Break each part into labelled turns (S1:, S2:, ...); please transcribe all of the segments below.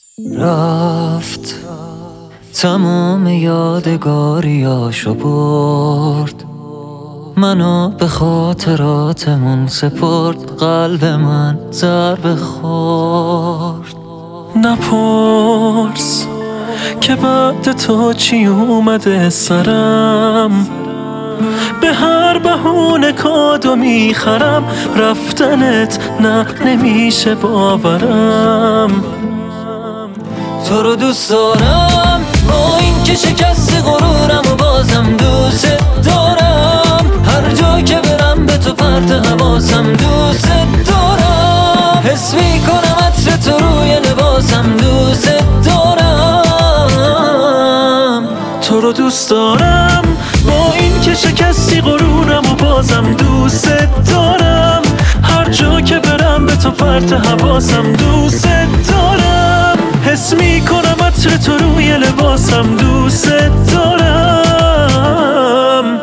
S1: رفت تمام یادگاریاشو برد، منو به خاطراتمون سپرد، قلب من ضربه خورد.
S2: نپرس که بعد تو چی اومده سرم، به هر بهونه کادو میخرم، رفتنت نه نمیشه باورم.
S1: تو رو دوست دارم با این که شکستی غرورم و بازم دوست دارم، هر جا که برم به تو پرت حواسم دوست دارم، حس میکنم عطر تو روی لباسم دوست دارم.
S2: تو رو دوست دارم با این که شکستی غرورم و بازم دوست دارم، هر جا که برم به تو پرت حواسم دوست دارم، حس میکنم عطر تو روی لباسم دوست دارم.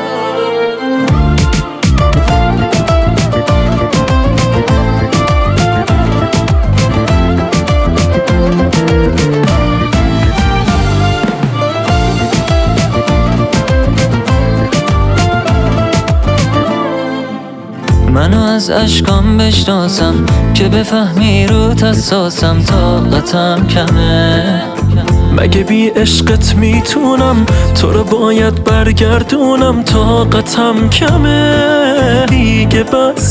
S1: منو از اشکام بشناسم که بفهمی رو حساسم، طاقتم کمه.
S2: مگه بی عشقت میتونم تو رو باید برگردونم، طاقتم کمه دیگه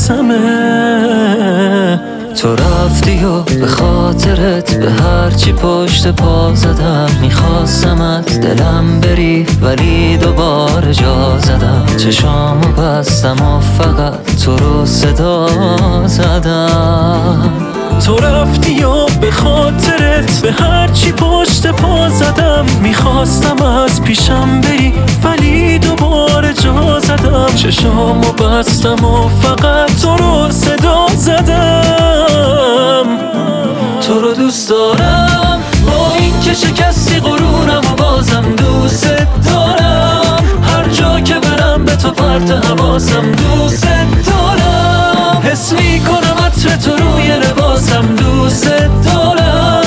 S2: بسمه.
S1: تو رفتی و به خاطرت به هرچی پشت پا زدم، میخواستم از دلم بری ولی دوباره جا زدم، چشامو بستم و فقط تو رو صدا زدم.
S2: تو رفتی و به خاطرت به هرچی پشت پا زدم، میخواستم از پیشم بری ولی دوباره جا زدم، چشامو بستم و فقط تو رو صدا زدم.
S1: تو رو دوست دارم با این که شکستی غرورم و بازم دوست دارم، هر جا که برم به تو پرت حواسم دوست دارم، حس میکنم عطر تو روی لباسم دوست دارم.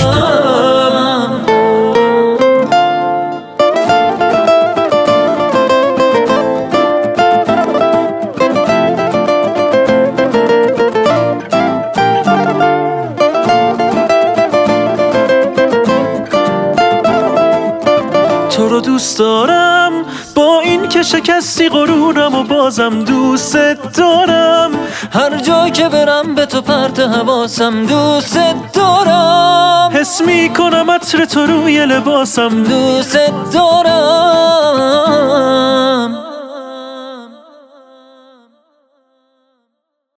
S2: تو رو دوست دارم با این که شکستی غرورم و بازم دوست دارم،
S1: هر جا که برم به تو پرت حواسم دوست دارم،
S2: حس میکنم عطر تو روی لباسم
S1: دوست دارم.